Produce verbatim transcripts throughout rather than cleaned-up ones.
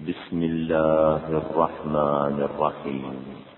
بسم الله الرحمن الرحيم.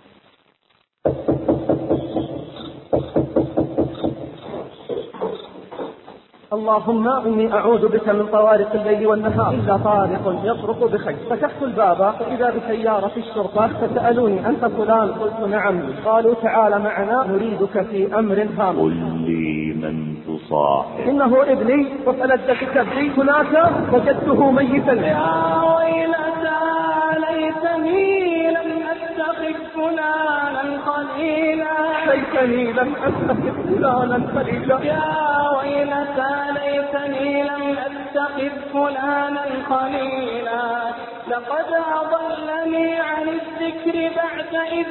اللهم إني أعوذ بك من طوارق الليل والنهار إلا طارق يطرق بخير. فتحت الباب فإذا بسيارة الشرطة فسألوني أنت فلان؟ قلت نعم. قالوا تعال معنا نريدك في أمر هام. قل لي من تصاحب؟ إنه ابني وفلذت كبدي، هناك وجدته ميتا. يا ويلتى ليتني لم أتخذ فلانا خليلا، ليتني لم أتخذ فلانا خليلا. يا ويلتى ليتني لم أتخذ فلانا خليلا، لقد أضلني عن الذكر بعد إذ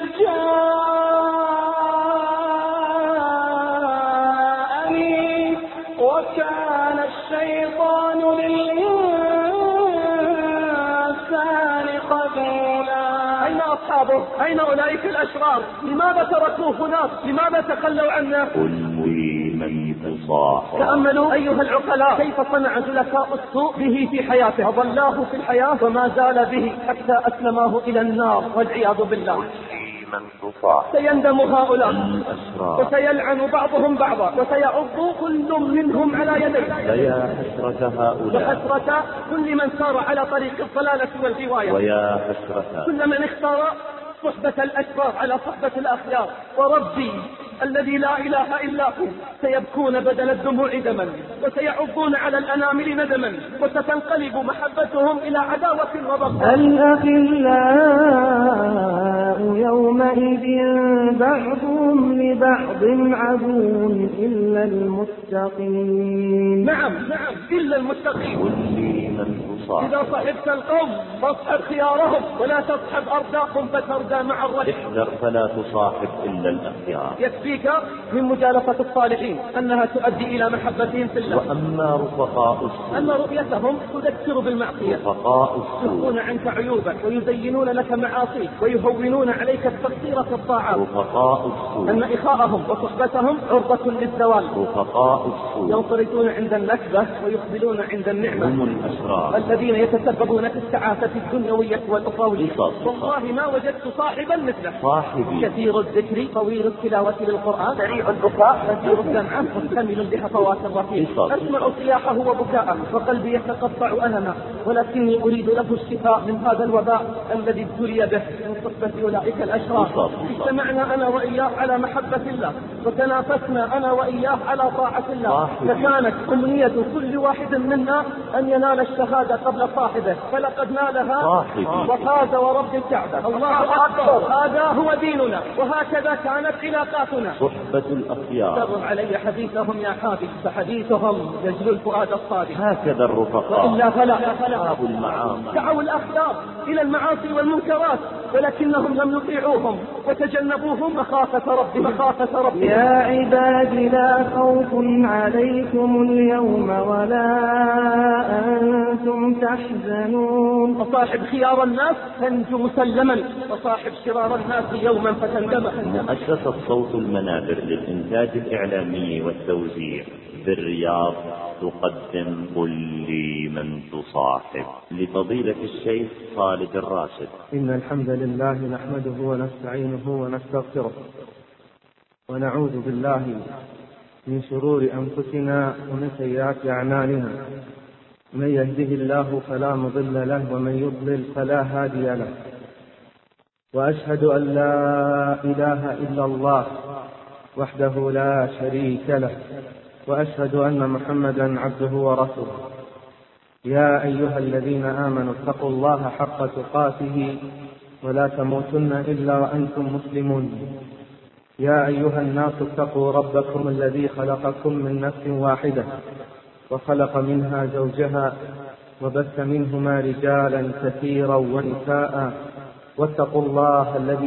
جاءني، وكان الشيطان للإنسان خذولا. أين أصحابه؟ أين أولئك الأشرار؟ لماذا تركوه هناك؟ لماذا تخلوا عنا؟ قل لي من تصاحب؟ تأملوا أيها العقلاء كيف صنع جلساء السوء به في حياته، أضلاه في الحياة وما زال به حتى أسلماه إلى النار والعياذ بالله. من تصاحب؟ سيندم هؤلاء الأشرار وسيلعن بعضهم بعضا وسيعض كل منهم على يديه. فيا حسرة هؤلاء وحسرة كل من سار على طريق الضلالة والغواية، ويا حسرة كل من اختار صحبة الأشرار على صحبة الأخيار. وربي الذي لا إله إلا هو سيبكون بدل الدموع دما، وسيعضون على الأنامل ندما، وستنقلب محبتهم إلى عداوة وبغضاء. الأخلاء يومئذ بعضهم لبعض عدو إلا المتقين. نعم نعم إلا المتقين. قل لي من تصاحب؟ إذا صحبت القوم فاصحب خيارهم ولا تصحب أرضاكم فتردى مع الرجل. احذر فلا تصاحب إلا الأخيار. يكفيك من مجالسة الصالحين أنها تؤدي إلى محبتهم في الله. وأما رفقاء السوء؟ أما رؤيتهم تذكر بالمعصية، رفقاء السوء يخفون عنك عيوبك ويزينون لك معاصيك ويهونون عليك التقصير في الطاعات. رفقاء السوء أن إخاءهم وصحبتهم عرضة للزوال. رفقاء السوء ينصرفون عند النكبة ويقبلون عند النعمة. هم الأشرار الذين يتسببون في السعادة الدنيوية والأخروية. قصص. والله ما وجدت صاحبا مثله. صاحبي كثير الذكر طويل التلاوة للقرآن، سريع البكاء كثير الدمعة مكتمل بحفوات الرفيق. أسمع صياحه وبكاءه وقلبي يتقطع ألما، ولكني أريد له الشفاء من هذا الوباء الذي ابتلي به من صحبة أولئك الأشرار. اجتمعنا أنا وإياه على محبة الله، وتنافسنا أنا وإياه على طاعة الله، فكانت أمنية كل واحد منا أن ينال الشهادة قبل صاحبه، فلقد نالها وفاز ورب الكعبة. الله أكبر. هذا هو ديننا، وهكذا كانت علاقاتنا. صحبة الأخيار. سر علي حديثهم يا حبيب، فحديثهم يجلو الفؤاد الصادق. هكذا الرفقاء. وإلا فلا فلا المعاصي. دعوا الأخيار إلى المعاصي والمنكرات، ولكنهم لم يطيعوهم وتجنبوهم مخافة ربهم مخافة ربهم. يا عباد لا خوف عليكم اليوم ولا أنتم تحزنون. وصاحب خيار الناس تنجو مسلما، وصاحب شرار الناس يوما فتندم. مؤسسة صوت المنابر للإنتاج الإعلامي والتوزيع بالرياض تقدم قل لي من تصاحب لفضيلة الشيخ خالد الراشد. إن الحمد لله نحمده ونستعينه ونستغفره، ونعوذ بالله من شرور أنفسنا ومن سيئات أعمالنا. من يهده الله فلا مضل له ومن يضلل فلا هادي له. وأشهد أن لا إله إلا الله وحده لا شريك له، وأشهد أن محمدا عبده ورسوله. يا أيها الذين آمنوا اتقوا الله حق تقاته ولا تموتن إلا وأنتم مسلمون. يا أيها الناس اتقوا ربكم الذي خلقكم من نفس واحدة وخلق منها زوجها وبث منهما رجالا كثيرا ونساء، واتقوا الله الذي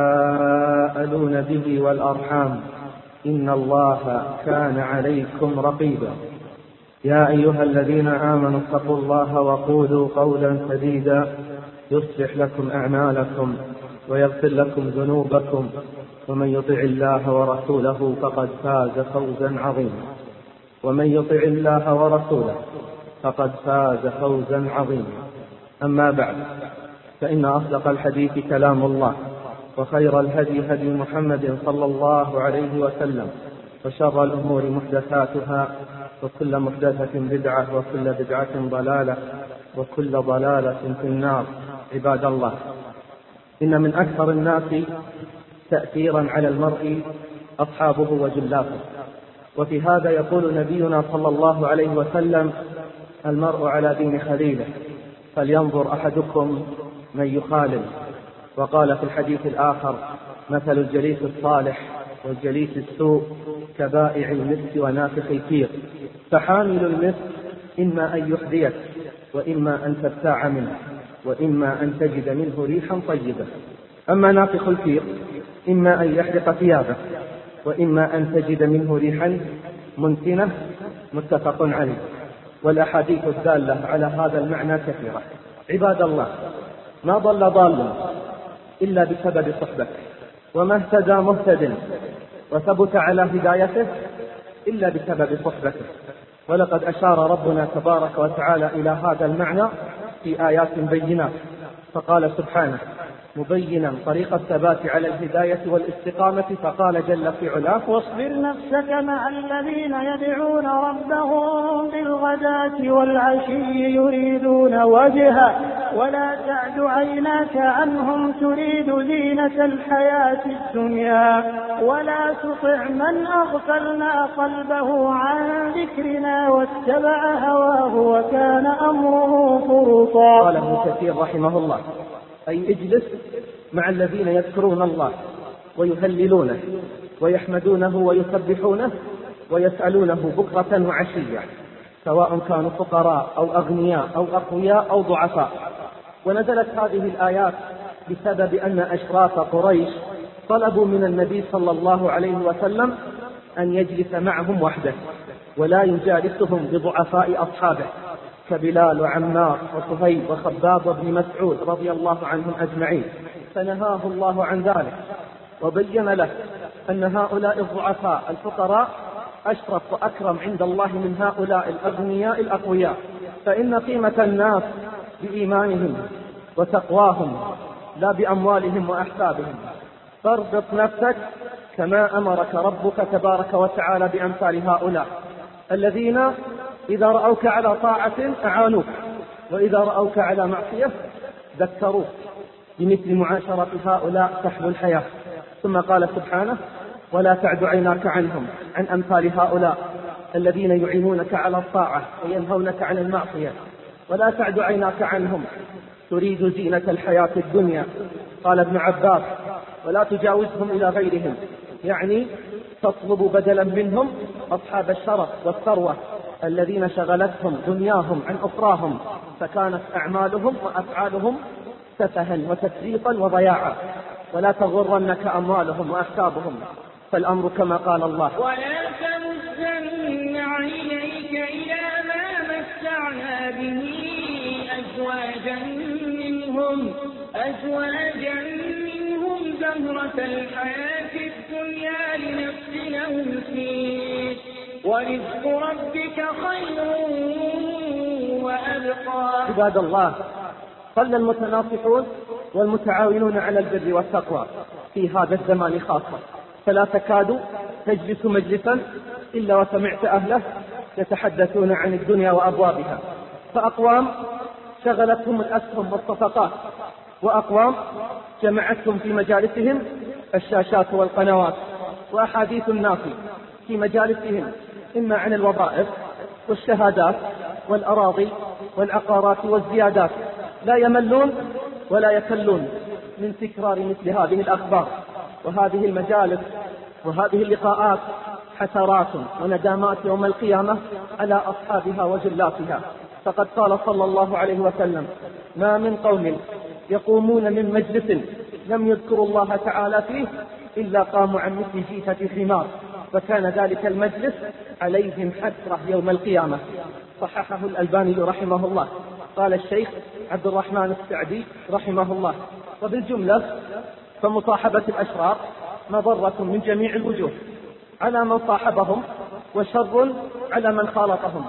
تساءلون به والأرحام إن الله كان عليكم رقيبا. يا أيها الذين آمنوا اتقوا الله وقولوا قولا سديدا يصلح لكم أعمالكم ويغفر لكم ذنوبكم، ومن يطع الله ورسوله فقد فاز فوزا عظيما. ومن يطع الله ورسوله فقد فاز فوزا عظيما. أما بعد، فإن أصدق الحديث كلام الله، وخير الهدي هدي محمد صلى الله عليه وسلم، وشر الأمور محدثاتها، وكل محدثة بدعة، وكل بدعة ضلالة، وكل ضلالة في النار. عباد الله، إن من أكثر الناس تأثيرا على المرء أصحابه وجلافه، وفي هذا يقول نبينا صلى الله عليه وسلم: المرء على دين خليله، فلينظر أحدكم من يخالل. وقال في الحديث الآخر: مثل الجليس الصالح والجليس السوء كبائع المسك ونافخ الكير. فحامل المسك إما أن يحذيك، وإما أن تبتاع منه، وإما أن تجد منه ريحا طيبة. أما نافخ الكير إما أن يحرق ثيابه، وإما أن تجد منه ريحا منتنة. متفق عليه. والأحاديث الدالة على هذا المعنى كثيرة. عباد الله، ما ضل ضال إلا بسبب صحبته، وما اهتدى مهتد وثبت على هدايته إلا بسبب صحبته. ولقد أشار ربنا تبارك وتعالى إلى هذا المعنى في آيات بينات، فقال سبحانه مبينا طريق الثبات على الهداية والاستقامة، فقال جل في علاه: واصبر نفسك مع الذين يدعون ربهم بالغداة والعشي يريدون وجهه ولا تعد عيناك عنهم تريد زينة الحياة الدنيا ولا تطع من أغفلنا قلبه عن ذكرنا واتبع هواه وكان أمره فرطا. قال ابن كثير رحمه الله: أي اجلس مع الذين يذكرون الله ويهللونه ويحمدونه ويسبحونه ويسألونه بكرة وعشية، سواء كانوا فقراء أو أغنياء أو أقوياء أو ضعفاء. ونزلت هذه الآيات بسبب أن أشراف قريش طلبوا من النبي صلى الله عليه وسلم أن يجلس معهم وحده، ولا يجالسهم بضعفاء أصحابه كبلال وعمار وصهيب وخباب وابن مسعود رضي الله عنهم أجمعين، فنهاه الله عن ذلك وبين له أن هؤلاء الضعفاء الفقراء أشرف وأكرم عند الله من هؤلاء الأغنياء الأقوياء، فإن قيمة الناس بإيمانهم وتقواهم لا بأموالهم وأحسابهم. فاربط نفسك كما أمرك ربك تبارك وتعالى بأمثال هؤلاء الذين إذا رأوك على طاعة أعانوك، وإذا رأوك على معصية ذكروك. بمثل معاشرة هؤلاء تحلو الحياة. ثم قال سبحانه: ولا تعد عيناك عنهم، عن أمثال هؤلاء الذين يعينونك على الطاعة وينهونك عن المعصية. ولا تعد عيناك عنهم تريد زينة الحياة الدنيا. قال ابن عباس: ولا تجاوزهم إلى غيرهم، يعني تطلب بدلا منهم أصحاب الشرف والثروة الذين شغلتهم دنياهم عن أخراهم، فكانت أعمالهم وأفعالهم سفها وتفريطا وضياعا. ولا تغرنك أموالهم وأحسابهم، فالأمر كما قال الله: ولا تمدن عينيك إلى ما متعنا به أزواجا منهم أزواجا منهم زهرة الحياة الدنيا لنفتنهم فيه ورزق ربك خير وأبقى. عباد الله، قل المتناصحون والمتعاونون على البر والتقوى في هذا الزمان خاصة، فلا تكاد تجلس مجلسا إلا وسمعت أهله يتحدثون عن الدنيا وأبوابها. فأقوام شغلتهم الأسهم والصفقات، وأقوام جمعتهم في مجالسهم الشاشات والقنوات، وأحاديث الناس في مجالسهم إما عن الوظائف والشهادات والأراضي والعقارات والزيادات. لا يملون ولا يكلون من تكرار مثل هذه الأخبار. وهذه المجالس وهذه اللقاءات حسرات وندامات يوم القيامة على أصحابها وجلاتها. فقد قال صلى الله عليه وسلم: ما من قوم يقومون من مجلس لم يذكروا الله تعالى فيه إلا قاموا عن مثل جيفة حمار، فكان ذلك المجلس عليهم حسرة يوم القيامة. صححه الألباني رحمه الله. قال الشيخ عبد الرحمن السعدي رحمه الله: وبالجملة فمصاحبة الأشرار مضرة من جميع الوجوه على من صاحبهم، وشر على من خالطهم،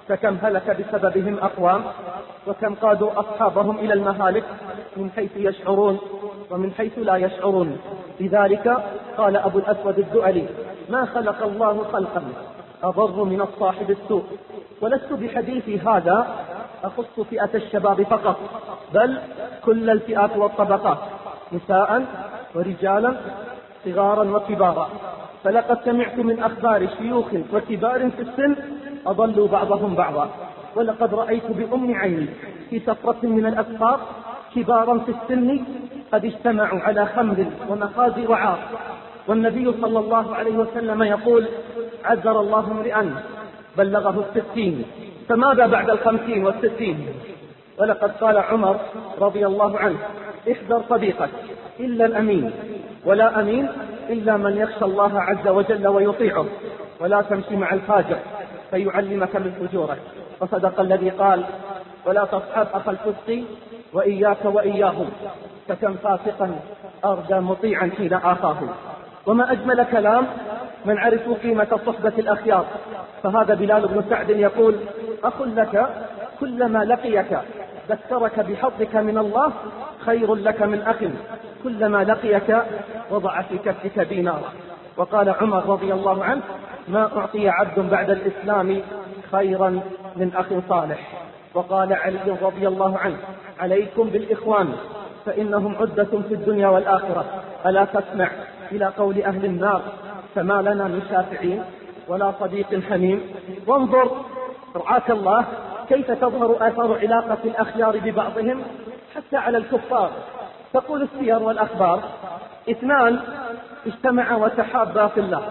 فكم هلك بسببهم أقوام، وكم قادوا أصحابهم إلى المهالك من حيث يشعرون ومن حيث لا يشعرون. لذلك قال أبو الأسود الدؤلي: ما خلق الله خلقا أضر من الصاحب السوء. ولست بحديثي هذا أخص فئة الشباب فقط، بل كل الفئات والطبقات، نساء ورجالا، صغارا وكبارا. فلقد سمعت من أخبار شيوخ وكبار في السن أضلوا بعضهم بعضا، ولقد رأيت بأم عيني في سفرة من الأسفار كبارا في السن قد اجتمعوا على خمر ومخازي وعار، والنبي صلى الله عليه وسلم يقول: عذر الله امرئا بلغه الستين، فماذا بعد الخمسين والستين؟ ولقد قال عمر رضي الله عنه: احذر صديقك إلا الأمين، ولا أمين إلا من يخشى الله عز وجل ويطيعه، ولا تمشي مع الفاجر فيعلمك من فجورك. وصدق الذي قال: ولا تصحب أخا الفسق وإياك وإياهم، فكم فاسقا أرجى مطيعا حين آخاه. وما أجمل كلام من عرفوا قيمة صحبة الأخيار. فهذا بلال بن سعد يقول: أخ لك كلما لقيك ذكرك بحظك من الله خير لك من أخ كلما لقيك وضع في كفك دينارا. وقال عمر رضي الله عنه: ما أعطي عبد بعد الإسلام خيرا من أخ صالح. وقال علي رضي الله عنه: عليكم بالإخوان فإنهم عدة في الدنيا والآخرة. ألا تسمع إلى قول أهل النار: فما لنا من شافعين ولا صديق حميم. وانظر رعاك الله كيف تظهر آثار علاقة الأخيار ببعضهم حتى على الكفار. تقول السير والأخبار: اثنان اجتمعا وتحابا في الله،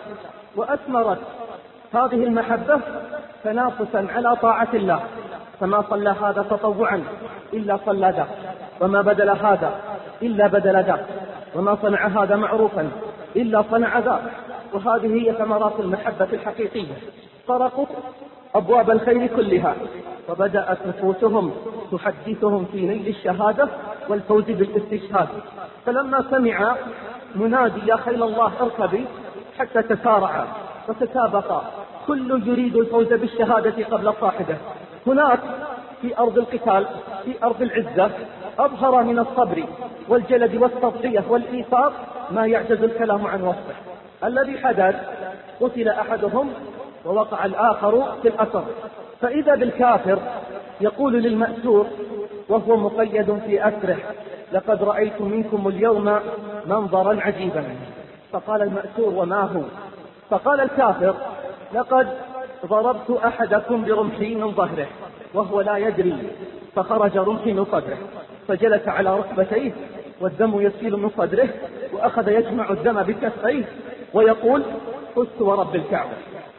وأثمرت هذه المحبة تنافسا على طاعة الله، فما صلى هذا تطوعا إلا صلى ذاك، وما بدل هذا إلا بدل ذاك، وما صنع هذا معروفا إلا صنع ذاك. وهذه هي ثمرات المحبة الحقيقية. طرقوا أبواب الخير كلها، وبدأت نفوسهم تحدثهم في نيل الشهادة والفوز بالاستشهاد. فلما سمع منادي: يا خيل الله اركبي، حتى تسارعا وتسابقا، كل يريد الفوز بالشهادة قبل صاحبه. هناك في أرض القتال، في أرض العزة، أظهر من الصبر والجلد والتضحية والإيثار ما يعجز الكلام عن وصفه. الذي حدث: قتل أحدهم ووقع الآخر في الأثر. فإذا بالكافر يقول للمأسور وهو مقيد في أسره: لقد رأيت منكم اليوم منظرا عجيبا. فقال المأسور: وما هو؟ فقال الكافر: لقد ضربت أحدكم برمحي من ظهره وهو لا يدري، فخرج رمحي من صدره، فجلس على ركبتيه والدم يسيل من صدره، وأخذ يجمع الدم بكفيه ويقول: فزت ورب الكعبة،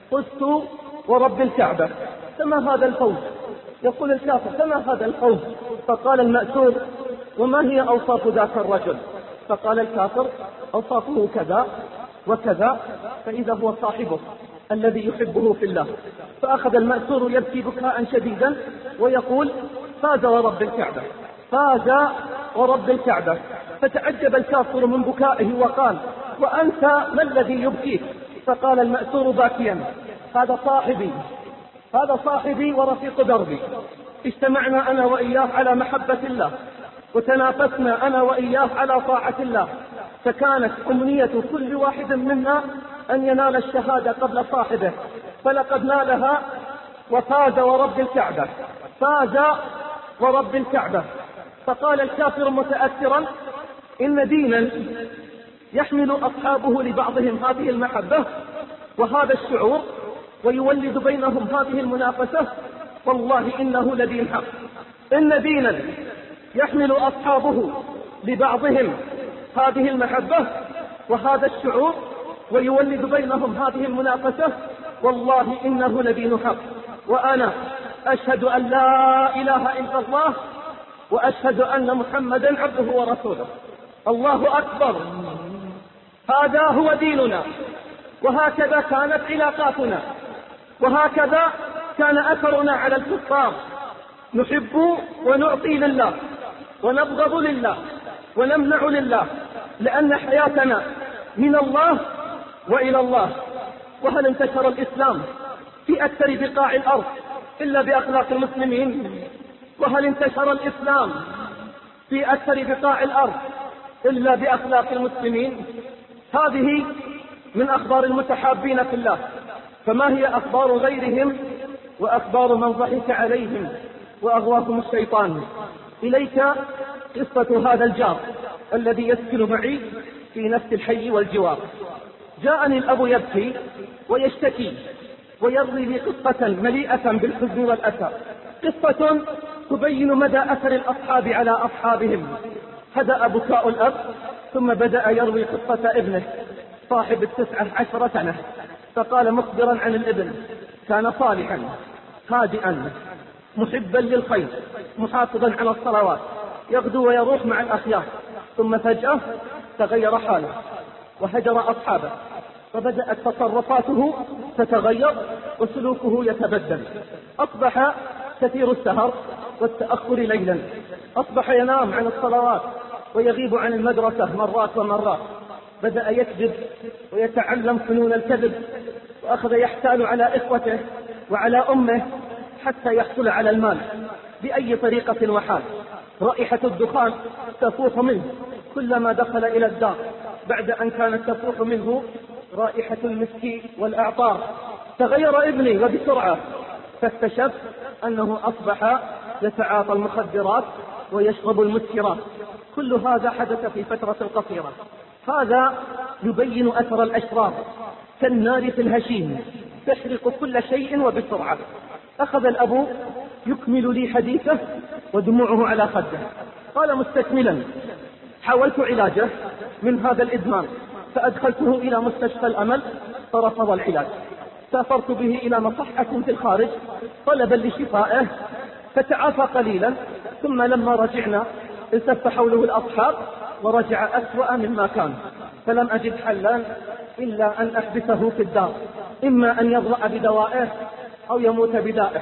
فزت ورب الكعبة، فما هذا الفوز؟ يقول الكافر: فما هذا الفوز؟ فقال المأسور: وما هي أوصاف ذاك الرجل؟ فقال الكافر: أوصافه كذا وكذا. فإذا هو صاحبه الذي يحبه في الله. فأخذ المأسور يبكي بكاء شديدا ويقول: فاز ورب الكعبة، فاز ورب الكعبة. فتعجب الكافر من بكائه وقال: وأنت ما الذي يبكيك؟ فقال المأسور باكيا: هذا صاحبي، هذا صاحبي ورفيق دربي، اجتمعنا أنا وإياه على محبة الله، وتنافسنا أنا وإياه على طاعة الله، فكانت أمنية كل واحد منا أن ينال الشهادة قبل صاحبه، فلقد نالها وفاز ورب الكعبة، فاز ورب الكعبة. فقال الكافر متأثرا: إن دينا يحمل أصحابه لبعضهم هذه المحبة وهذا الشعور ويولد بينهم هذه المنافسة، والله إنه لدين حق. إن دينا يحمل أصحابه لبعضهم هذه المحبة وهذا الشعور ويولد بينهم هذه المنافسة، والله إنه لدين حق. وأنا أشهد أن لا إله إلا الله وأشهد أن محمدا عبده ورسوله. الله أكبر. هذا هو ديننا، وهكذا كانت علاقاتنا، وهكذا كان أثرنا على الكفار. نحب ونعطي لله، ونبغض لله، ونمنع لله، لأن حياتنا من الله وإلى الله. وهل انتشر الإسلام في أكثر بقاع الأرض إلا بأخلاق المسلمين؟ وهل انتشر الإسلام في أكثر بقاع الأرض إلا بأخلاق المسلمين؟ هذه من أخبار المتحابين في الله، فما هي أخبار غيرهم وأخبار من ضحك عليهم وأغواهم الشيطان؟ إليك قصة هذا الجار الذي يسكن معي في نفس الحي والجوار. جاءني الأب يبكي ويشتكي ويروي لي قصة مليئة بالحزن والأسى، قصة تبين مدى أثر الأصحاب على أصحابهم. هدأ بكاء الأب ثم بدأ يروي قصة ابنه صاحب التسعة عشر سنة، فقال مخبرا عن الابن: كان صالحا هادئا محبا للخير محافظا على الصلوات، يغدو ويروح مع الأخيار، ثم فجأة تغير حاله وهجر أصحابه، فبدأت تصرفاته تتغير وسلوكه يتبدل. أصبح كثير السهر والتأخر ليلا، أصبح ينام عن الصلوات ويغيب عن المدرسة مرات ومرات، بدأ يكذب ويتعلم فنون الكذب، وأخذ يحتال على إخوته وعلى أمه حتى يحصل على المال بأي طريقة وحال. رائحة الدخان تفوح منه كلما دخل إلى الدار، بعد أن كانت تفوح منه رائحة المسك والأعطار. تغير ابني وبسرعة، فاكتشف أنه أصبح يتعاطى المخدرات ويشرب المسكرات. كل هذا حدث في فترة قصيرة. هذا يبين أثر الأشرار كالنار في الهشيم، تحرق كل شيء وبسرعة. أخذ الأب يكمل لي حديثه ودموعه على خده. قال مستكملا: حاولت علاجه من هذا الإدمان، فأدخلته إلى مستشفى الأمل فرفض العلاج. سافرت به إلى مصحة في الخارج طلبا لشفائه، فتعافى قليلا، ثم لما رجعنا التف حوله الأصحاب ورجع أسوأ مما كان. فلم أجد حلا إلا أن أحبسه في الدار، إما أن يضرأ بدوائه أو يموت بدائه.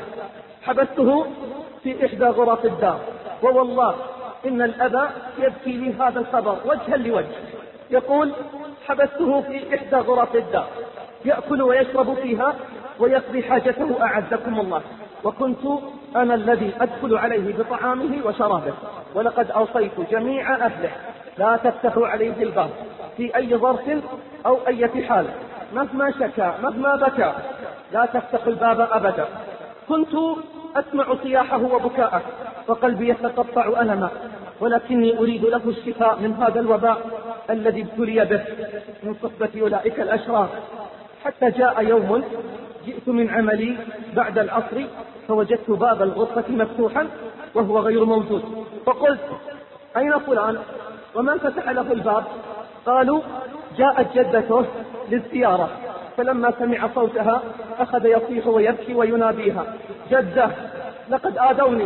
حبسته في إحدى غرف الدار، ووالله إن الأب يبكي لي هذا الخبر وجها لوجه. يقول: حبسته في إحدى غرف الدار يأكل ويشرب فيها ويقضي حاجته أعزكم الله، وكنت أنا الذي أدخل عليه بطعامه وشرابه، ولقد أوصيت جميع أهله لا تفتحوا عليه الباب في أي ظرف أو أي حال، مهما شكى مهما بكى لا تفتح الباب أبدا. كنت أسمع صياحه وبكاءه وقلبي يتقطع ألما، ولكني أريد له الشفاء من هذا الوباء الذي ابتلي به من صحبة أولئك الأشرار. حتى جاء يوم جئت من عملي بعد العصر فوجدت باب الغرفة مفتوحا وهو غير موجود، فقلت: أين فلان؟ ومن فتح له الباب؟ قالوا: جاءت جدته للزيارة. فلما سمع صوتها أخذ يصيح ويبكي ويناديها: جدة لقد آذوني،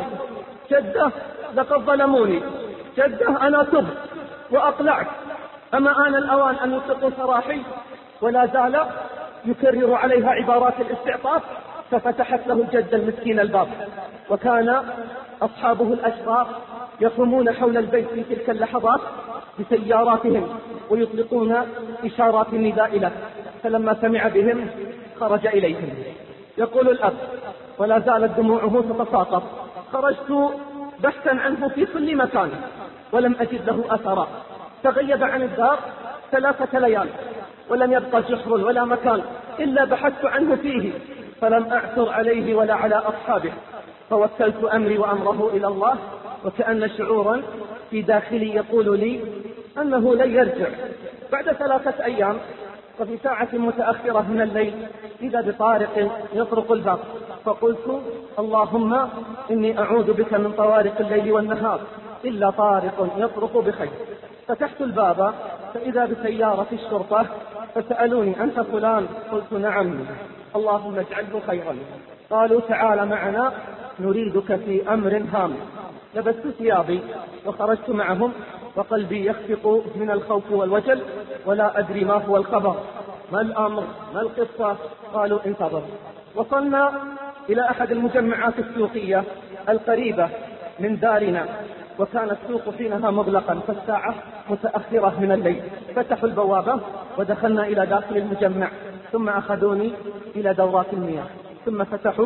جدة لقد ظلموني، جدة أنا تبت وأقلعت، أما آن الأوان أن يطلقوا سراحي؟ ولا زال يكرر عليها عبارات الاستعطاف. ففتحت له الجدة المسكين الباب، وكان أصحابه الأشرار يقومون حول البيت في تلك اللحظات بسياراتهم ويطلقون إشارات النداء له. فلما سمع بهم خرج إليهم. يقول الأب ولا زالت دموعه تتساقط: خرجت بحثا عنه في كل مكان ولم أجد له أثرا، تغيب عن الدار ثلاثة ليال ولم يبقى جحر ولا مكان إلا بحثت عنه فيه، فلم أعثر عليه ولا على أصحابه، فوكلت أمري وأمره إلى الله، وكأن شعورا في داخلي يقول لي أنه لن يرجع. بعد ثلاثة أيام وفي ساعة متأخرة من الليل إذا بطارق يطرق الباب، فقلت: اللهم إني أعوذ بك من طوارق الليل والنهار إلا طارق يطرق بخير. فتحت الباب فإذا بسيارة الشرطة، فسألوني: أنت فلان؟ قلت: نعم. اللهم اجعله خيرا. قالوا: تعال معنا نريدك في أمر هام. لبست ثيابي وخرجت معهم وقلبي يخفق من الخوف والوجل ولا أدري ما هو الخبر، ما الأمر، ما القصة. قالوا: انتظر. وصلنا إلى أحد المجمعات السوقية القريبة من دارنا، وكان السوق حينها مغلقا فالساعة متأخرة من الليل. فتحوا البوابة ودخلنا إلى داخل المجمع، ثم أخذوني إلى دورات المياه، ثم فتحوا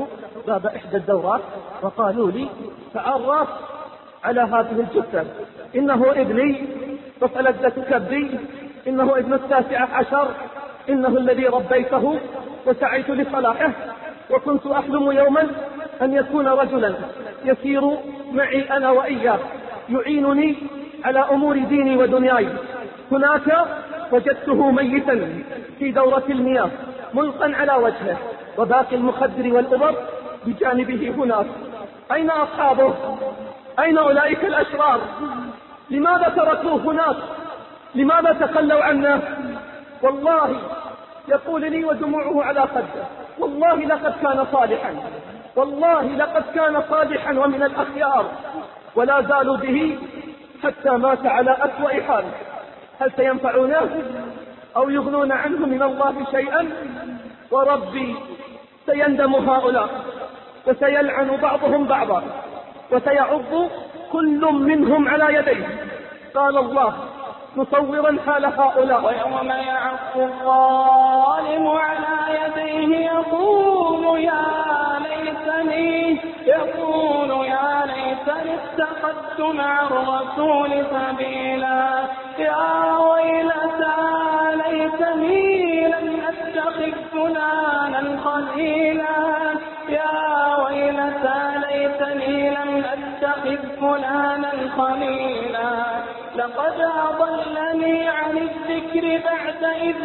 باب إحدى الدورات وقالوا لي تعرف على هذه الجثة، إنه ابني وفلذة كبدي، إنه ابن التاسعة عشر، إنه الذي ربيته وسعيت لصلاحه، وكنت أحلم يوما أن يكون رجلا يسير معي أنا وإياه يعينني على أمور ديني ودنياي. هناك وجدته ميتا في دورة المياه ملقا على وجهه، وباقي المخدر والأبر بجانبه هناك. أين أصحابه؟ أين أولئك الأشرار؟ لماذا تركوه هناك؟ لماذا تخلوا عنه؟ والله يقول لي ودموعه على خده، والله لقد كان صالحا، والله لقد كان صالحا ومن الأخيار، ولا زالوا به حتى مات على أسوأ حال. هل سينفعونه أو يغنون عنه من الله شيئا؟ وربي سيندم هؤلاء وسيلعن بعضهم بعضا وسيعض كل منهم على يديه. قال الله مصورا حال هؤلاء: ويوم يعض الظالم على يديه يقول يا ليتني يقول يا ليتني اتخذت مع الرسول سبيلا، يا ويلتى ليتني لم اتخذ فلانا خليلا، يا ويلتى ليتني لم اتخذ فلانا خليلا، لقد أضلني عن الذكر بعد إذ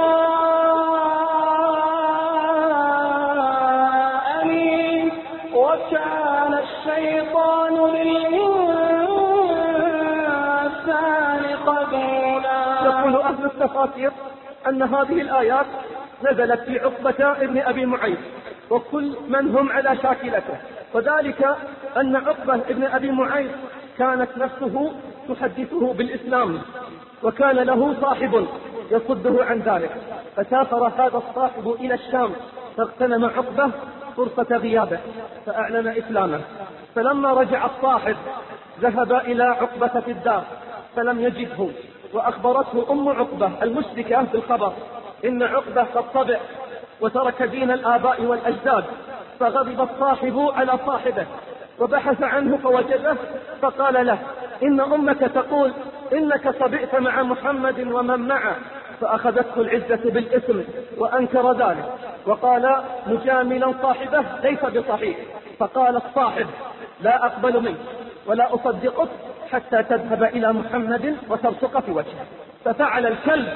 جاءني وكان الشيطان للإنسان قبولا. يقول أهل التفاسير أن هذه الآيات نزلت في عقبة ابن أبي معيط وكل من هم على شاكلته، وذلك أن عقبة ابن أبي معيط كانت نفسه تحدثه بالإسلام، وكان له صاحب يصده عن ذلك، فسافر هذا الصاحب إلى الشام فاغتنم عقبة فرصة غيابه فأعلن إسلامه. فلما رجع الصاحب ذهب إلى عقبة في الدار فلم يجده، وأخبرته أم عقبة المشركة بالخبر إن عقبة قد طبع وترك دين الآباء والأجداد. فغضب الصاحب على صاحبه وبحث عنه فوجده، فقال له إن أمك تقول إنك صبئت مع محمد ومن معه. فأخذته العزة بالإثم وأنكر ذلك وقال مجاملا صاحبه ليس بصحيح. فقال الصاحب لا أقبل منك ولا أصدقك حتى تذهب إلى محمد وترسق في وجهه. ففعل الكلب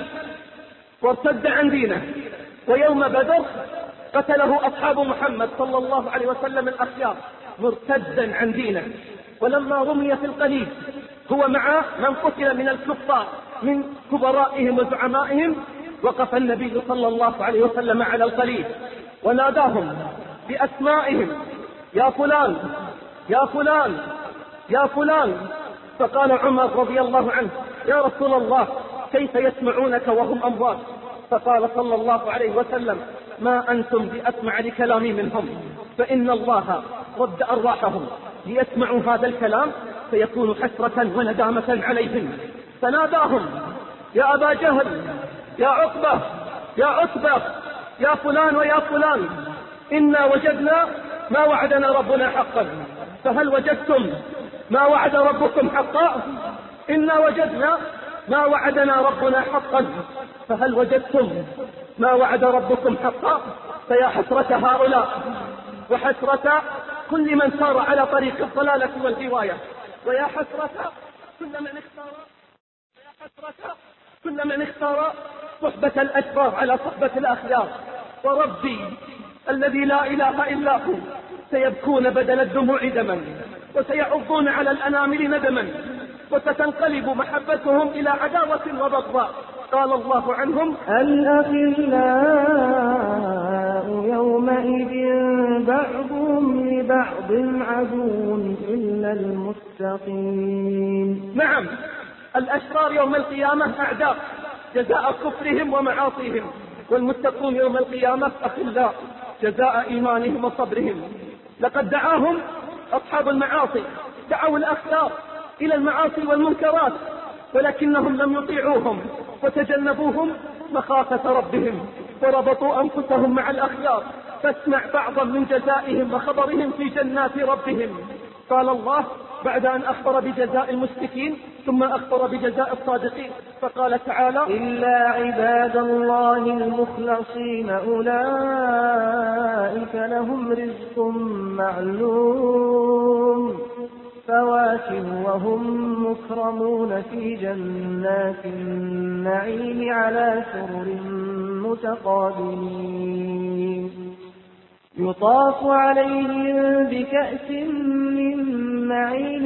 وارتد عن دينه. ويوم بدر قتله أصحاب محمد صلى الله عليه وسلم الأخيار مرتدا عن دينه. ولما رمي في القليب هو مع من قتل من الكفار من كبرائهم وزعمائهم، وقف النبي صلى الله عليه وسلم على القليب وناداهم بأسمائهم: يا فلان يا فلان يا فلان. فقال عمر رضي الله عنه: يا رسول الله كيف يسمعونك وهم أموات؟ فقال صلى الله عليه وسلم: ما أنتم بأسمع لكلامي منهم، فإن الله رد أرواحهم ليسمعوا هذا الكلام فيكون حسرة وندامة عليهم. فناداهم: يا أبا جهل يا عقبة يا عتبة يا فلان ويا فلان، إنا وجدنا ما وعدنا ربنا حقا، فهل وجدتم ما وعد ربكم حقا؟ إنا وجدنا ما وعدنا ربنا حقا، فهل وجدتم ما وعد ربكم حقا؟ فيا حسرة هؤلاء وحسرة كل من سار على طريق الضلالة والغواية، ويا حسرة كل من اختار ويا حسرة كل من اختار صحبة الأشرار على صحبة الأخيار. وربي الذي لا إله إلا هو سيبكون بدل الدموع دما، وسيعضون على الأنامل ندما، وستنقلب محبتهم إلى عداوة وبغضاء. قال الله عنهم: الأخلاء يومئذ بعضهم لبعض عدو إلا المتقين. نعم، الأشرار يوم القيامة أعداء جزاء كفرهم ومعاصيهم، والمتقون يوم القيامة أخلاء جزاء إيمانهم وصبرهم. لقد دعاهم أصحاب المعاصي، دعوا الأخيار إلى المعاصي والمنكرات، ولكنهم لم يطيعوهم وتجنبوهم مخافة ربهم، وربطوا أنفسهم مع الأخيار فاسمع بعضا من جزائهم وخبرهم في جنات ربهم. قال الله بعد أن أخبر بجزاء المشركين ثم أخبر بجزاء الصادقين فقال تعالى: إلا عباد الله المخلصين أولئك لهم رزق معلوم فواكه وهم مكرمون في جنات النعيم على سرر متقابلين يطاف عليهم بكأس من معين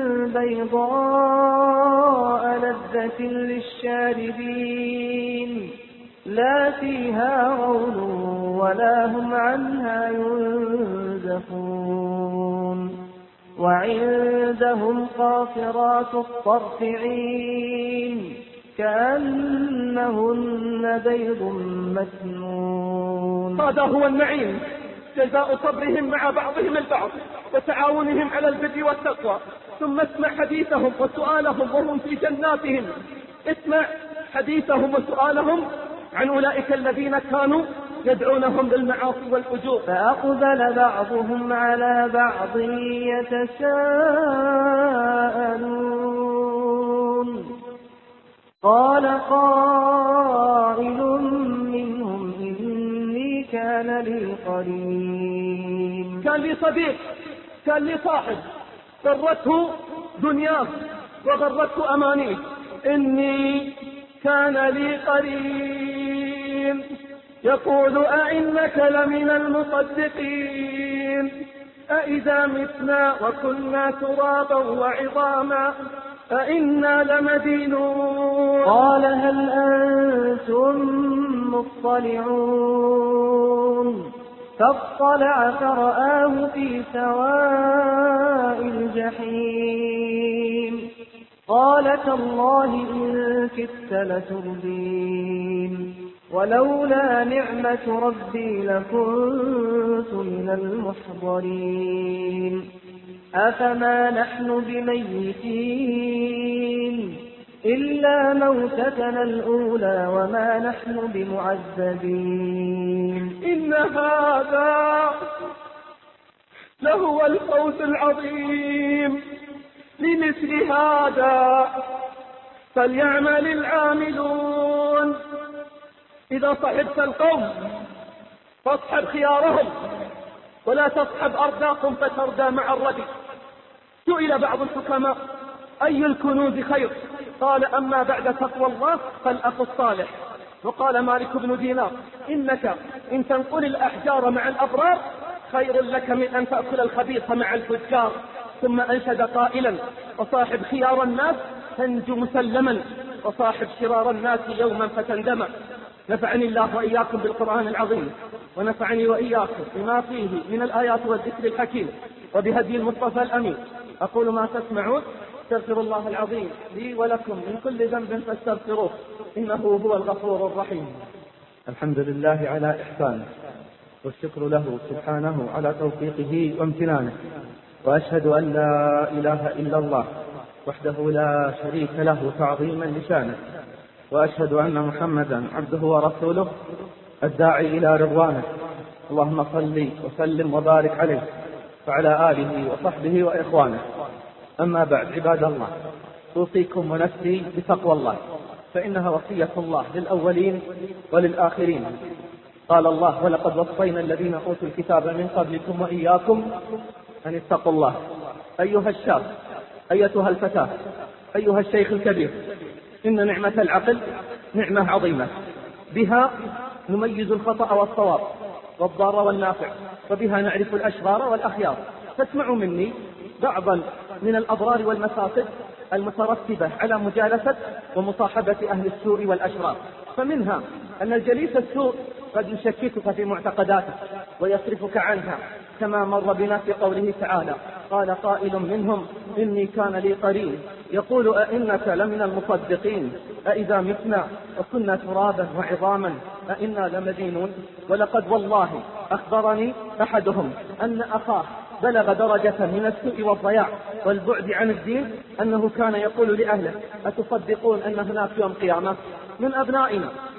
بيضاء لذة للشاربين لا فيها غول ولا هم عنها ينزفون وعندهم قاصرات الطرف عين كأنهن بيض مكنون. هذا هو النعيم، جزاء صبرهم مع بعضهم البعض وتعاونهم على البر والتقوى. ثم اسمع حديثهم وسؤالهم وهم في جناتهم. اسمع حديثهم وسؤالهم عن أولئك الذين كانوا يدعونهم للمعاصي والفجور. فأقبل بعضهم على بعض يتساءلون قال قائل منهم إني كان لي قرين. كان لي صديق، كان لي صاحب، غرته دنياه وغرته أمانيه. إني كان لي قرين يقول أئنك لمن المصدقين أئذا متنا وكنا ترابا وعظاما أئنا لمدينون. قال هل أنتم مطلعون فاطلع فرآه في سواء الجحيم قال تالله إن كدت لتردين ولولا نعمة ربي لكنت من المحضرين. أفما نحن بميتين إلا موتتنا الأولى وما نحن بمعذبين. إن هذا لهو الفوز العظيم. لمثل هذا فليعمل العاملون. إذا صحبت القوم فاصحب خيارهم ولا تصحب أرداكم فتردى مع الردي. سئل بعض الحكماء أي الكنوز خير؟ قال أما بعد تقوى الله فالأخ الصالح. وقال مالك بن دينار إنك إن تنقل الأحجار مع الأبرار خير لك من أن تأكل الخبيث مع الفجار. ثم أنشد قائلا وصاحب خيار الناس تنجو مسلما وصاحب شرار الناس يوما فتندم. نفعني الله وإياكم بالقرآن العظيم ونفعني وإياكم بما فيه من الآيات والذكر الحكيم وبهدي المصطفى الأمين. أقول ما تسمعون استغفر الله العظيم لي ولكم من كل ذنب فاستغفروه إنه هو الغفور الرحيم. الحمد لله على إحسانه والشكر له سبحانه على توفيقه وامتنانه، وأشهد أن لا إله إلا الله وحده لا شريك له تعظيما لشانه، وأشهد أن محمدا عبده ورسوله الداعي إلى رضوانه. اللهم صل وسلم وبارك عليه وعلى آله وصحبه وإخوانه. أما بعد عباد الله، أوصيكم ونفسي بتقوى الله، فإنها وصية الله للأولين وللآخرين. قال الله ولقد وصينا الذين أوتوا الكتاب من قبلكم وإياكم أن اتقوا الله. أيها الشاب، أيتها الفتاة، أيها الشيخ الكبير، إن نعمة العقل نعمة عظيمة، بها نميز الخطأ والصواب والضار والنافع، وبها نعرف الأشرار والأخيار. فاسمعوا مني بعضا من الأضرار والمفاسد المترتبة على مجالسة ومصاحبة أهل السوء والأشرار. فمنها أن الجليس السوء قد يشككك في معتقداتك ويصرفك عنها، كما مر بنا في قوله تعالى قال قائل منهم إني كان لي قرين يقول أئنك لمن المصدقين أئذا متنا وكنا ترابا وعظاما أئنا لمدينون. ولقد والله أخبرني أحدهم أن أخاه بلغ درجة من السوء والضياع والبعد عن الدين أنه كان يقول لأهله أتصدقون أن هناك يوم قيامة من أبنائنا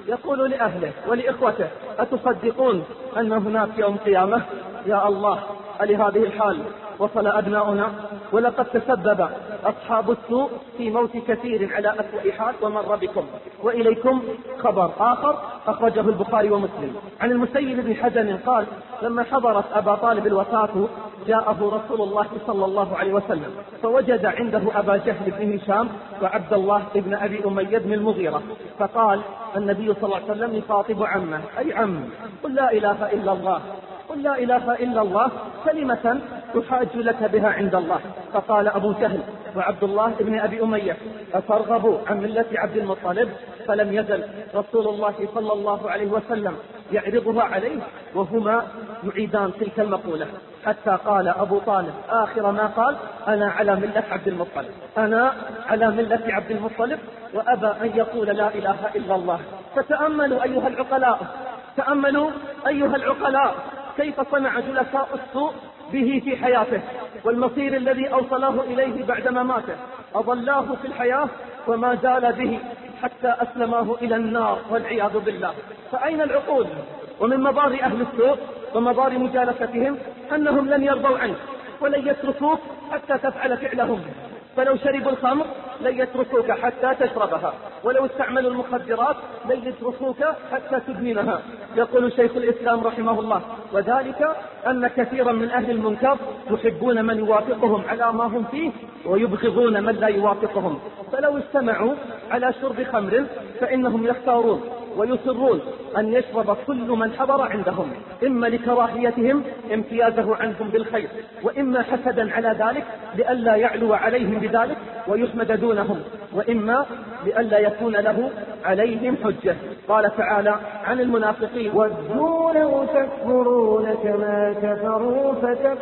يقول لأهله ولإخوته: أتصدقون أن هناك يوم قيامة؟ يا الله، ألهذه الحال وصل أبناؤنا؟ ولقد تسبب أصحاب السوء في موت كثير على أسوأ حال ومر بكم. وإليكم خبر آخر أخرجه البخاري ومسلم عن المسيب بن حزن قال: لما حضرت أبا طالب الوفاة جاءه رسول الله صلى الله عليه وسلم فوجد عنده أبا جهل بن هشام وعبد الله بن أبي أمية بن المغيرة، فقال النبي صلى الله عليه وسلم يخاطب عمه: أي عم، قل لا إله إلا الله، قل لا إله إلا الله كلمة تحاج لك بها عند الله. فقال أبو جهل وعبد الله بن أبي أمية: أترغب عن ملة عبد المطلب؟ فلم يزل رسول الله صلى الله عليه وسلم يعرضها عليه وهما يعيدان تلك المقولة، حتى قال أبو طالب آخر ما قال: أنا على ملة عبد المطلب، أنا على ملة عبد المطلب، وأبى أن يقول لا إله إلا الله. فتأملوا أيها العقلاء، تأملوا أيها العقلاء كيف صنع جلساء السوء به في حياته، والمصير الذي أوصله إليه بعدما ماته. أضلاه في الحياة وما زال به حتى أسلماه إلى النار والعياذ بالله. فأين العقول؟ ومن مضار أهل السوء ومضار مجالستهم أنهم لن يرضوا عنك ولن يتركوك حتى تفعل فعلهم. فلو شربوا الخمر لن يتركوك حتى تشربها، ولو استعملوا المخدرات لن يتركوك حتى تدمنها. يقول شيخ الإسلام رحمه الله: وذلك أن كثيرا من أهل المنكر يحبون من يوافقهم على ما هم فيه ويبغضون من لا يوافقهم، فلو استمعوا على شرب خمر فإنهم يختارون ويصرون أن يشرب كل من حضر عندهم، إما لكراهيتهم امتيازه عنهم بالخير، وإما حسدا على ذلك لئلا يعلو عليهم بذلك ويحمد دونهم، وإما لئلا يكون له عليهم حجة. قال تعالى عن المنافقين: ودوا لو تكفرون كما كفروا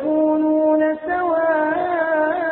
فتكونون سواء.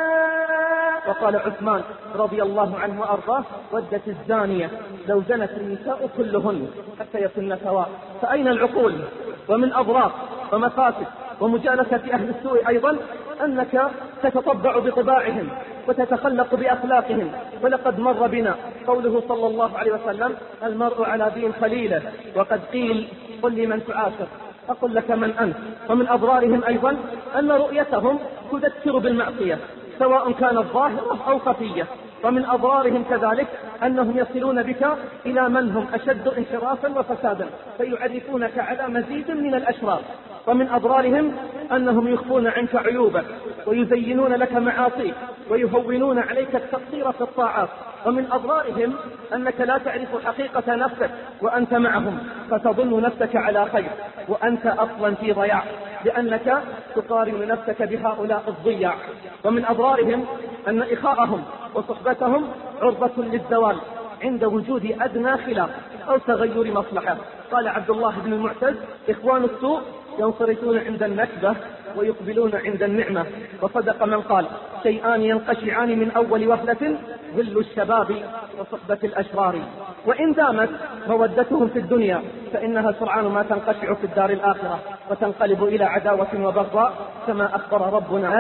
وقال عثمان رضي الله عنه وأرضاه: ودت الزانية لو زنت النساء كلهن حتى يكن سواء. فأين العقول؟ ومن أضرار ومفاسد ومجالسة أهل السوء أيضا أنك تتطبع بطباعهم وتتخلق بأخلاقهم. ولقد مر بنا قوله صلى الله عليه وسلم: المرء على دين خليله. وقد قيل: قل لي من تعاشر، أقول لك من أنت. ومن أضرارهم أيضا أن رؤيتهم تذكر بالمعصية سواء كانت ظاهرة أو خفية. ومن أضرارهم كذلك أنهم يصلون بك إلى من هم أشد انحرافا وفسادا فيعرفونك على مزيد من الأشرار. ومن أضرارهم أنهم يخفون عنك عيوبك ويزينون لك معاصيك ويهونون عليك التقصير في الطاعات. ومن أضرارهم أنك لا تعرف حقيقة نفسك وأنت معهم، فتظن نفسك على خير وأنت أصلا في ضياع، لأنك تقارن نفسك بهؤلاء الضياع. ومن أضرارهم أن إخاءهم وصحبتهم عرضة للزوال عند وجود أدنى خلاف أو تغير مصلحة. قال عبد الله بن المعتز: إخوان السوء ينصرفون عند النكبة ويقبلون عند النعمة. وصدق من قال: شيئان ينقشعان من أول وهلة: ظل الشباب وصحبة الأشرار. وإن دامت مودتهم في الدنيا فإنها سرعان ما تنقشع في الدار الآخرة وتنقلب إلى عداوة وبغضاء، كما أخبر ربنا: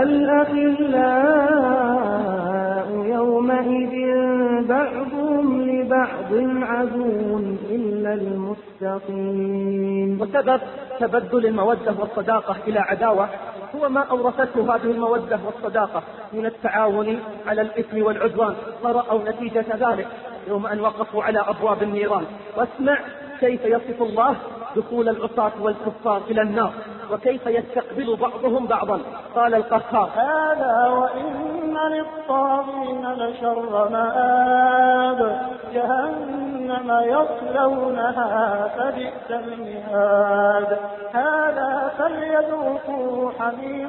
الأخلاء يومئذ بعضهم لبعض عدو إلا المتقين. وسبب تبدل المودة والصداقة إلى عداوة هو ما أورثته هذه المودة والصداقة من التعاون على الإثم والعدوان، فرأوا نتيجة ذلك يوم أن وقفوا على أبواب النيران. واسمع كيف يصف الله دخول العصاة والكفار إلى النار وكيف يستقبل بعضهم بعضا. قال القهار: هذا وإن للطاغين لشر مآب، جهنم يصلونها فبئس المهاد، هذا فليذوقوا حميم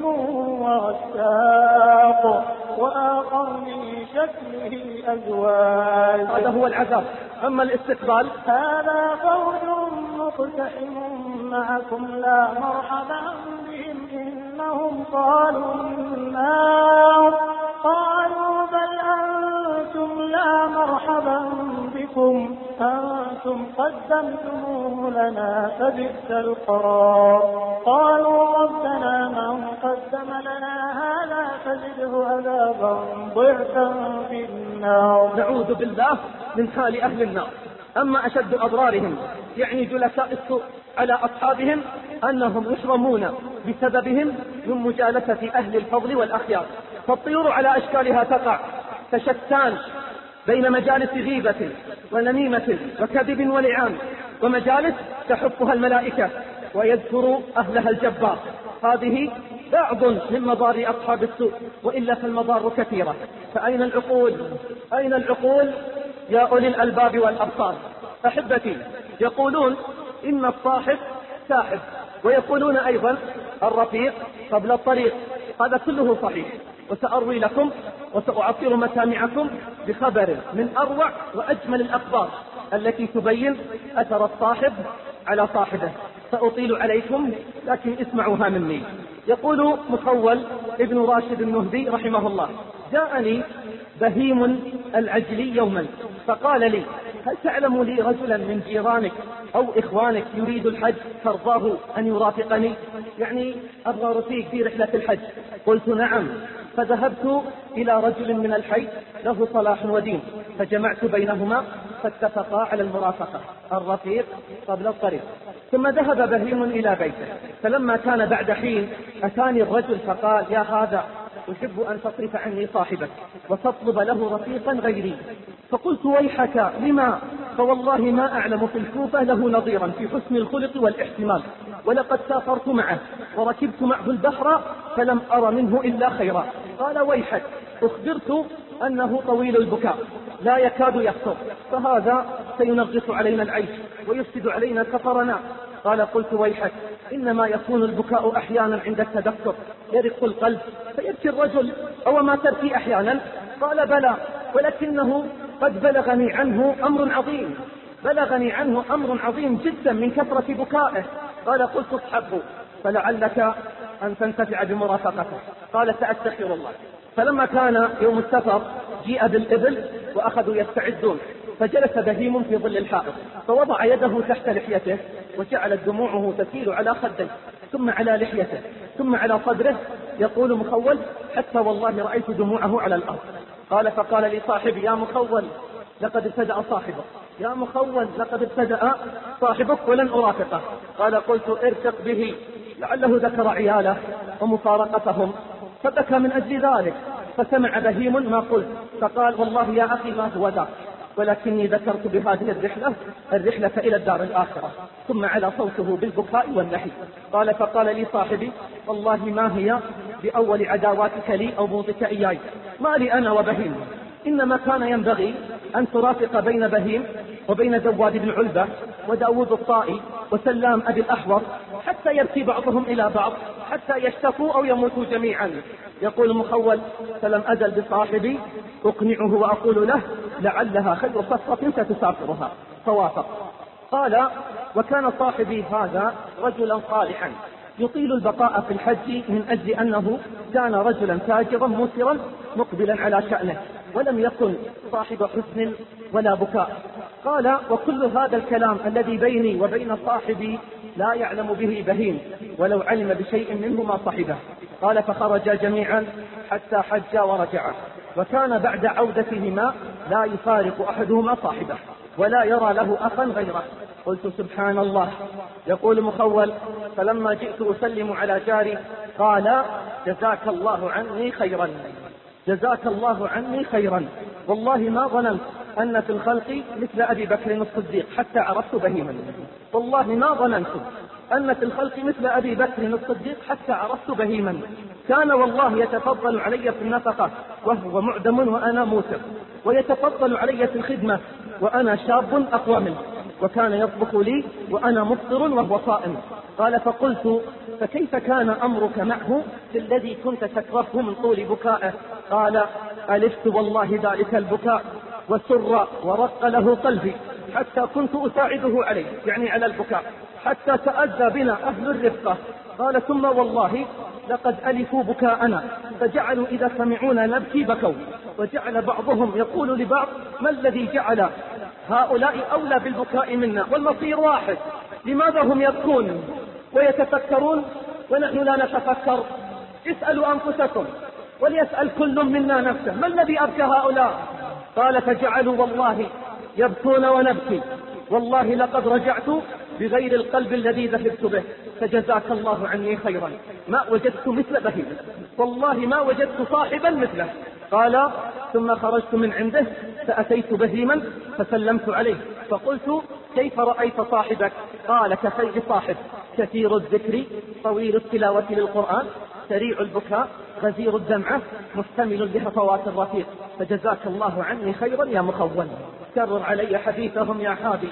وغساق وآخر من شكله أزواج. هذا هو العذاب. أما الاستقبال: هذا فوج مقتحم معكم لا مرحبا بهم إنهم قالوا النار، قالوا بل أنتم لا مرحبا بكم أنتم قدمتموه لنا فبئس القرار. قالوا ربنا من قدم لنا هذا فزده عذابا ضعفا في النار. نعوذ بالله من حال أهل النار أما أشد أضرارهم يعني جلساء السوء على أصحابهم أنهم يحرمون بسببهم من مجالسة أهل الفضل والأخيار. فالطيور على أشكالها تقع تشتان بين مجالس غيبة ونميمة وكذب ولعان، ومجالس تحفها الملائكة ويذكر أهلها الجبار. هذه بعض من مضار أصحاب السوء، وإلا فالمضار كثيرة. فأين العقول؟ أين العقول يا أولي الألباب والأبصار؟ أحبتي، يقولون إن الصاحب ساحب، ويقولون أيضا الرفيق قبل الطريق. هذا كله صحيح، وسأروي لكم وسأعطر مسامعكم بخبر من أروع وأجمل الأخبار التي تبين أثر الصاحب على صاحبه. سأطيل عليكم لكن اسمعوها مني. يقول مخول ابن راشد النهدي رحمه الله: جاءني بهيم العجلي يوما فقال لي: هل تعلم لي رجلا من جيرانك أو إخوانك يريد الحج ترضاه أن يرافقني؟ يعني أبغى رفيق في رحلة الحج. قلت: نعم. فذهبت إلى رجل من الحي له صلاح ودين، فجمعت بينهما فاتفقا على المرافقة، الرفيق قبل الطريق. ثم ذهب بهيم إلى بيته، فلما كان بعد حين أتاني الرجل فقال: يا هذا، أحب أن تصرف عني صاحبك وتطلب له رفيقا غيري. فقلت: ويحك، لما؟ فوالله ما أعلم في الكوفة له نظيرا في حسن الخلق والاحتمال، ولقد سافرت معه وركبت معه البحر فلم أر منه إلا خيرا. قال: ويحك، أخبرت أنه طويل البكاء لا يكاد يخطر، فهذا سينغص علينا العيش ويفسد علينا سفرنا. قال: قلت: ويحك، إنما يكون البكاء أحيانا عند التذكر، يرق القلب فيبكي الرجل، أو ما تبكي أحيانا؟ قال: بلى، ولكنه قد بلغني عنه أمر عظيم، بلغني عنه أمر عظيم جدا من كثرة بكائه. قال: قلت: اصحبه فلعلك أن تنتفع بمرافقته. قال: سأستغفر الله. فلما كان يوم السفر جيء بالإبل وأخذوا يستعدون، فجلس بهيم في ظل الحائط، فوضع يده تحت لحيته وجعلت دموعه تسيل على خده ثم على لحيته ثم على صدره. يقول مخول: حتى والله رأيت دموعه على الأرض. قال: فقال لي صاحبي: يا مخول، لقد ابتدأ صاحبك، يا مخول، لقد ابتدأ صاحبك ولن أرافقه. قال: قلت: ارفق به، لعله ذكر عياله ومفارقتهم فبكى من أجل ذلك. فسمع بهيم ما قلت فقال: والله يا أخي ما هو ذاك، ولكني ذكرت بهذه الرحلة الرحلة إلى الدار الآخرة. ثم على صوته بالبكاء والنحي. قال: فقال لي صاحبي: والله ما هي بأول عداواتك لي أو بغضك إياي، ما لي أنا وبهيم، إنما كان ينبغي أن ترافق بين بهيم وبين دواد بن علبة وداود الطائي وسلام أبي الأحور، حتى يبكي بعضهم إلى بعض، حتى يشتكوا أو يموتوا جميعا. يقول مخول: فلم أزل بصاحبي أقنعه وأقول له لعلها خير صفقة ستسافرها، فوافق. قال: وكان صاحبي هذا رجلا صالحا يطيل البقاء في الحج من أجل أنه كان رجلا تاجرا مسرا مقبلا على شأنه، ولم يكن صاحب حسن ولا بكاء. قال: وكل هذا الكلام الذي بيني وبين صاحبي لا يعلم به بهيم، ولو علم بشيء منه ما صحبه. قال: فخرجا جميعا حتى حجا ورجعا، وكان بعد عودتهما لا يفارق أحدهما صاحبه ولا يرى له أخا غيره. قلت: سبحان الله. يقول مخول: فلما جئت أسلم على جاري قال: جزاك الله عني خيرا، جزاك الله عني خيرا، والله ما ظننت أن في الخلق مثل أبي بكر الصديق حتى عرفت بهيما، والله ما ظننت أن في الخلق مثل أبي بكر الصديق حتى عرفت بهيما، كان والله يتفضل علي في النفقة وهو معدم وأنا موسر، ويتفضل علي في الخدمة وأنا شاب أقوى منه، وكان يطبخ لي وأنا مفطر وهو صائم. قال: فقلت: فكيف كان أمرك معه في الذي كنت تكرهه من طول بكائه؟ قال: ألفت والله ذلك البكاء وسر ورق له قلبي حتى كنت أساعده عليه، يعني على البكاء، حتى تأذى بنا أهل الرفقة. قال: ثم والله لقد ألفوا بكاءنا فجعلوا إذا سمعونا نبكي بكوا، وجعل بعضهم يقول لبعض: ما الذي جعل هؤلاء أولى بالبكاء منا والمصير واحد؟ لماذا هم يبكون ويتفكرون ونحن لا نتفكر؟ اسألوا أنفسكم وليسأل كل منا نفسه: ما الذي أبكى هؤلاء؟ قال: فجعلوا والله يبكون ونبكي والله لقد رجعت بغير القلب الذي ذهبت به، فجزاك الله عني خيرا، ما وجدت مثل بهيم، والله ما وجدت صاحبا مثله. قال ثم خرجت من عنده فأتيت بهيما فسلمت عليه فقلت كيف رأيت صاحبك؟ قال كخير صاحب، كثير الذكر طويل التلاوة للقرآن سريع البكاء غزير الدمعة محتمل بهفوات الرفيق، فجزاك الله عني خيرا يا مخول. كرر علي حديثهم يا حادي،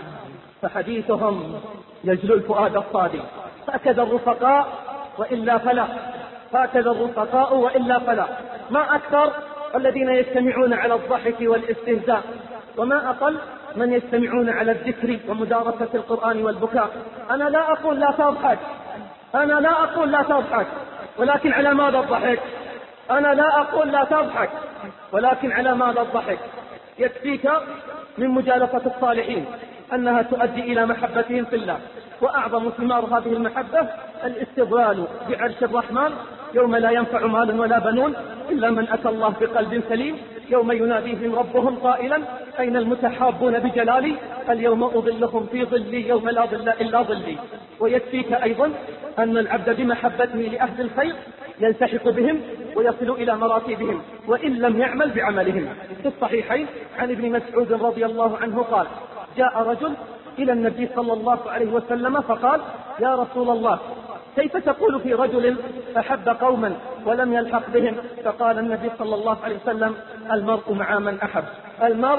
فحديثهم يجلو الفؤاد الصادي. هكذا الرفقاء وإلا فلا، هكذا الرفقاء وإلا فلا. ما أكثر الذين يجتمعون على الضحك والاستهزاء، وما أقل من يجتمعون على الذكر ومدارسة القرآن والبكاء. أنا لا أقول لا تضحك، أنا لا أقول لا تضحك، ولكن على ماذا الضحك؟ أنا لا أقول لا تضحك، ولكن على ماذا الضحك؟ يكفيك من مجالسة الصالحين أنها تؤدي إلى محبتهم في الله، وأعظم ثمار هذه المحبة الاستظلال بعرش الرحمن يوم لا ينفع مال ولا بنون إلا من أتى الله بقلب سليم، يوم يناديهم ربهم قائلا أين المتحابون بجلالي اليوم أظلهم في ظلي يوم لا ظل إلا ظلي. ويكفيك أيضا أن العبد بمحبته لأهل الخير يلتحق بهم ويصل إلى مراتبهم وإن لم يعمل بعملهم. في الصحيحين عن ابن مسعود رضي الله عنه قال جاء رجل إلى النبي صلى الله عليه وسلم فقال يا رسول الله كيف تقول في رجل أحب قوما ولم يلحق بهم؟ فقال النبي صلى الله عليه وسلم المرء مع من أحب، المرء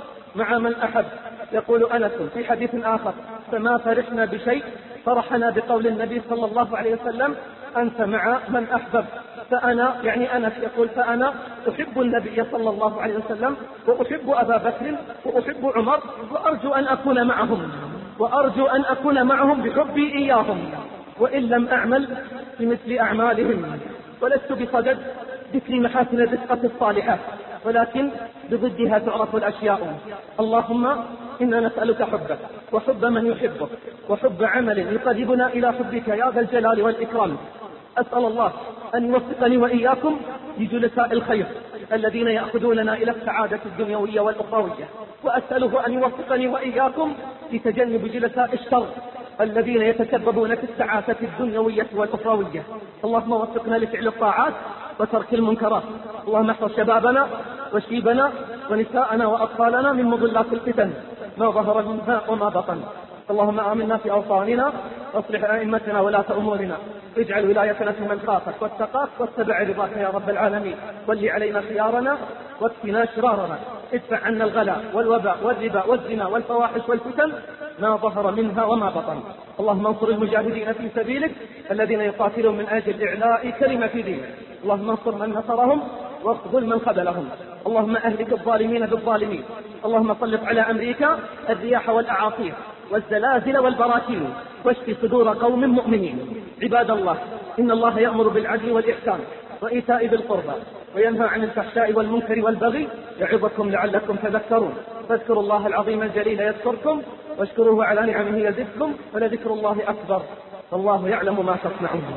مع من أحب. يقول أنس في حديث آخر فما فرحنا بشيء فرحنا بقول النبي صلى الله عليه وسلم أنت مع من أحبب. فأنا يعني أنس يقول فأنا أحب النبي صلى الله عليه وسلم وأحب أبا بكر وأحب عمر وأرجو أن أكون معهم، وأرجو أن أكون معهم بحبي إياهم وإن لم أعمل بمثل أعمالهم. ولست بصدد ذكر محاسن الرفقة الصالحة، ولكن بضدها تعرف الأشياء. اللهم إنا نسألك حبك وحب من يحبك وحب عمل يقربنا إلى حبك يا ذا الجلال والإكرام. أسأل الله أن يوفقني وإياكم لجلساء الخير الذين يأخذوننا إلى السعادة الدنيوية والأخروية، وأسأله أن يوفقني وإياكم لتجنب جلساء الشر الذين يتسببون في السعادة الدنيوية والأخروية. اللهم وفقنا لفعل الطاعات وترك المنكرات. اللهم احفظ شبابنا وشيبنا ونساءنا وأطفالنا من مضلات الفتن ما ظهر منها وما بطن. اللهم آمنا في أوطاننا واصلح أئمتنا ولاة أمورنا، اجعل ولايتنا في من خافك واتقاك واتبع رضاك يا رب العالمين. ول علينا خيارنا واكفنا شرارنا، ادفع عنا الغلاء والوباء والربا والزنا والفواحش والفتن ما ظهر منها وما بطن. اللهم انصر المجاهدين في سبيلك الذين يقاتلون من أجل إعلاء كلمة دينك. اللهم انصر من نصرهم واخذل من خذلهم. اللهم أهلك الظالمين بالظالمين. اللهم سلط على أمريكا الرياح والأعاصير والزلازل والبراكين واشف صدور قوم مؤمنين. عباد الله إن الله يأمر بالعدل والإحسان وإيتاء ذي القربى وينهى عن الفحشاء والمنكر والبغي يعظكم لعلكم تذكرون. فاذكروا الله العظيم الجليل يذكركم واشكروه على نعمه يزدكم ولذكر الله أكبر والله يعلم ما تصنعون.